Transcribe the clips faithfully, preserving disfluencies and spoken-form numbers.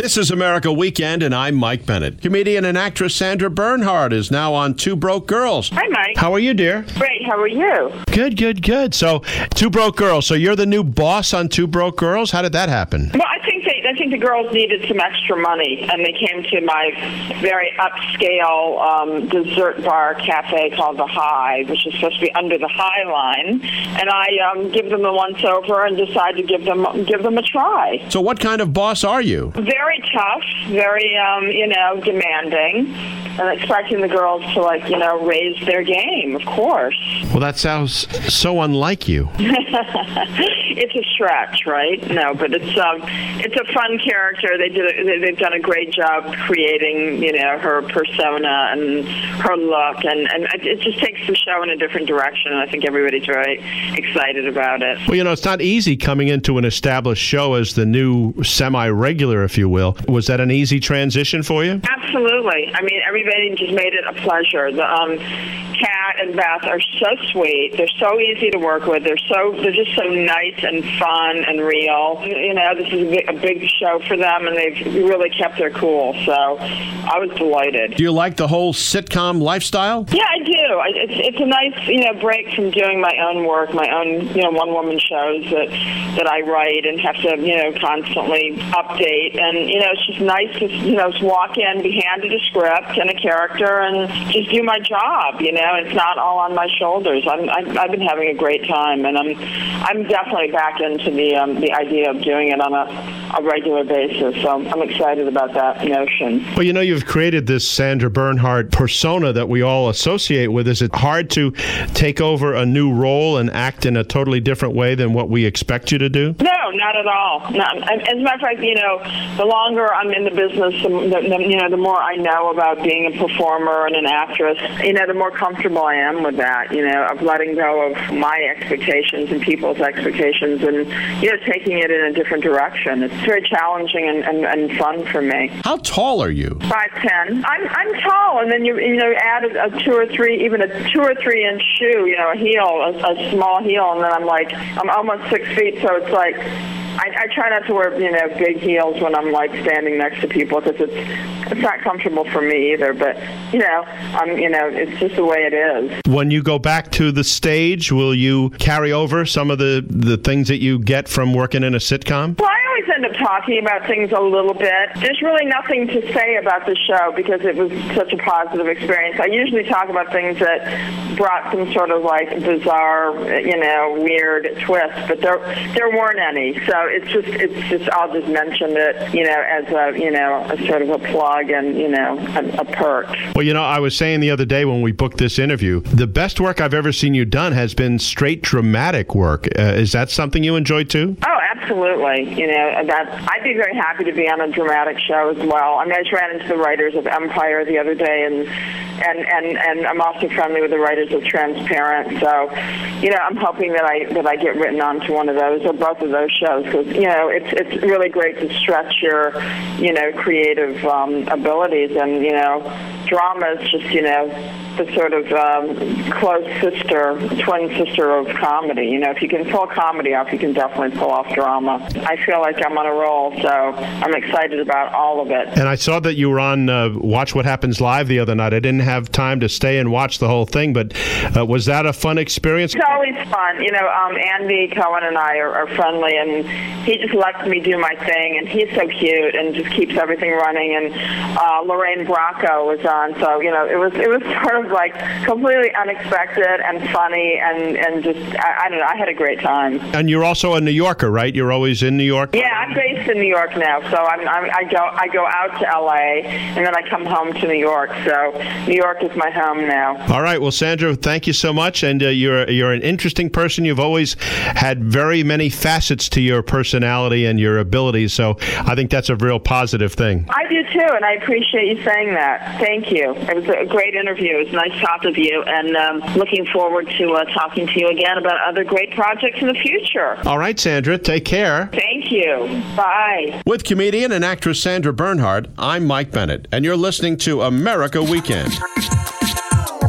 This is America Weekend, and I'm Mike Bennett. Comedian and actress Sandra Bernhard is now on Two Broke Girls. Hi, Mike. How are you, dear? Great. How are you? Good, good, good. So, Two Broke Girls. So you're the new boss on Two Broke Girls? How did that happen? Well, I think they, I think the girls needed some extra money, and they came to my very upscale um, dessert bar cafe called The High, which is supposed to be under the High Line, and I um, give them a once over and decide to give them give them a try. So what kind of boss are you? Very tough, very um, you know demanding, and expecting the girls to like you know raise their game, of course. Well, that sounds so unlike you. It's a stretch, right? No, but it's um, it's a fun character. They did a, they've done a great job creating you know her persona and her look, and, and it just takes the show in a different direction. And I think everybody's very excited about it. Well, you know, it's not easy coming into an established show as the new semi-regular, if you will. Was that an easy transition for you? Absolutely. I mean, everybody just made it a pleasure. The um, Kat and Beth are so sweet. They're so easy to work with. They're so they're just so nice and fun and real. You know, this is a big, a big show for them, and they've really kept their cool. So I was delighted. Do you like the whole sitcom lifestyle? Yeah, I do. I, it's it's a nice you know break from doing my own work, my own you know one woman shows that that I write and have to you know constantly update. And you know it's just nice to you know walk in, be handed a script and a character, and just do my job. You know, it's not all on my shoulders. I'm I've, I've been having a great time, and I'm I'm definitely back into the um, the idea of doing it on a, a regular basis. So I'm excited about that notion. Well, you know, you've created this Sandra Bernhard persona that we all associate with. Is it hard to take over a new role and act in a totally different way than what we expect you to do? No, not at all. Not, as a matter of fact, you know, the longer I'm in the business, the, the, you know, the more I know about being a performer and an actress, you know, the more comfortable I am with that, you know, of letting go of my expectations and people's expectations and, you know, taking it in a different direction. It's very challenging and, and, and fun for me. How tall are you? five ten. I'm I'm tall, and then you you know add a, a two or three, even a two or three inch shoe, you know, a heel, a, a small heel, and then I'm like I'm almost six feet, so it's like I, I try not to wear you know big heels when I'm like standing next to people because it's it's not comfortable for me either. But you know, I'm you know it's just the way it is. When you go back to the stage, will you carry over some of the the things that you get from working in a sitcom? Well, I always end up talking about things a little bit. There's really nothing to say about the show because it was such a positive experience. I usually talk about things that brought some sort of like bizarre, you know, weird twist, but there there weren't any. So it's just it's just I'll just mention it, you know, as a you know a sort of a plug and you know a, a perk. Well, you know, I was saying the other day when we booked this interview, the best work I've ever seen you done has been straight dramatic work. Uh, is that something you enjoy too? Oh, absolutely. You know, that I'd be very happy to be on a dramatic show as well. I mean, I just ran into the writers of Empire the other day, and and, and, and I'm also friendly with the writers of Transparent. So, you know, I'm hoping that I that I get written onto one of those or both of those shows because you know it's it's really great to stretch your you know creative um, abilities, and you know, drama is just you know. the sort of um, close sister, twin sister of comedy. You know, if you can pull comedy off, you can definitely pull off drama. I feel like I'm on a roll, so I'm excited about all of it. And I saw that you were on uh, Watch What Happens Live the other night. I didn't have time to stay and watch the whole thing, but uh, was that a fun experience? It's always fun. You know, um, Andy Cohen and I are, are friendly, and he just lets me do my thing, and he's so cute and just keeps everything running. And uh, Lorraine Bracco was on, so, you know, it was it was sort of like completely unexpected and funny and, and just, I, I don't know, I had a great time. And you're also a New Yorker, right? You're always in New York? Yeah, I'm based in New York now, so I'm, I'm, I go I go out to L A, and then I come home to New York, so New York is my home now. All right, well, Sandra, thank you so much, and uh, you're, you're an interesting person. You've always had very many facets to your personality and your abilities, so I think that's a real positive thing. I do too, and I appreciate you saying that. Thank you. It was a great interview. It was nice talking to you, and um, looking forward to uh, talking to you again about other great projects in the future. All right, Sandra, take care. Thank you. Bye. With comedian and actress Sandra Bernhard, I'm Mike Bennett, and you're listening to America Weekend.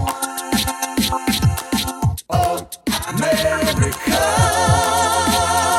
America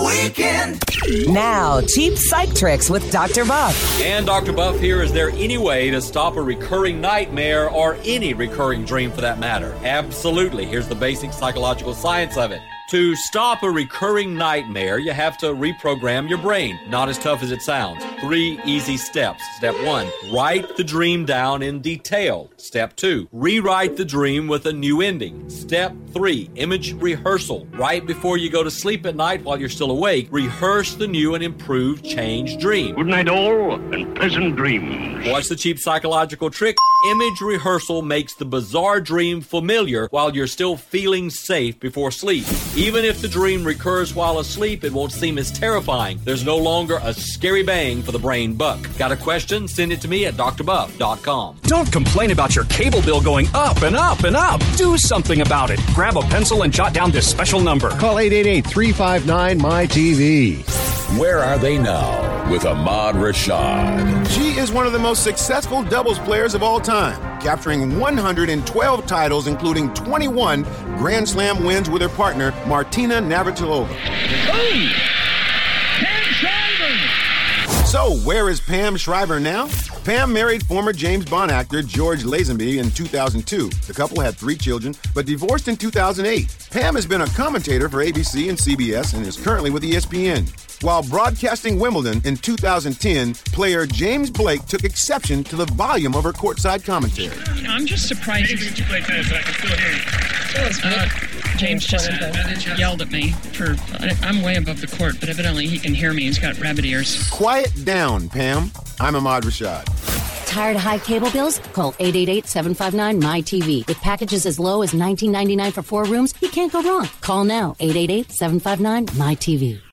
weekend. Now, cheap psych tricks with Doctor Buff. And Doctor Buff here. Is there any way to stop a recurring nightmare or any recurring dream for that matter? Absolutely. Here's the basic psychological science of it. To stop a recurring nightmare, you have to reprogram your brain. Not as tough as it sounds. Three easy steps. Step one, write the dream down in detail. Step two, rewrite the dream with a new ending. Step three, image rehearsal. Right before you go to sleep at night while you're still awake, rehearse the new and improved changed dream. Good night all, and pleasant dreams. What's the cheap psychological trick? Image rehearsal makes the bizarre dream familiar while you're still feeling safe before sleep. Even if the dream recurs while asleep, it won't seem as terrifying. There's no longer a scary bang for the brain buck. Got a question? Send it to me at d r buff dot com. Don't complain about your cable bill going up and up and up. Do something about it. Grab a pencil and jot down this special number. Call eight eight eight, three five nine, M Y T V. Where are they now with Ahmad Rashad? She is one of the most successful doubles players of all time, capturing one hundred twelve titles, including twenty-one Grand Slam wins with her partner, Martina Navratilova. Oh! Pam Shriver! So, where is Pam Shriver now? Pam married former James Bond actor George Lazenby in two thousand two. The couple had three children, but divorced in two thousand eight. Pam has been a commentator for A B C and C B S and is currently with E S P N. While broadcasting Wimbledon in two thousand ten, player James Blake took exception to the volume of her courtside commentary. You know, I'm just surprised. Maybe you play tennis so I can still hear you. Uh, James just yelled at me for. I'm way above the court, but evidently he can hear me. He's got rabbit ears. Quiet down, Pam. I'm Ahmad Rashad. Tired of high cable bills? Call eight eight eight, seven five nine, M Y T V. With packages as low as nineteen ninety-nine for four rooms, you can't go wrong. Call now, eight eight eight, seven five nine, M Y T V.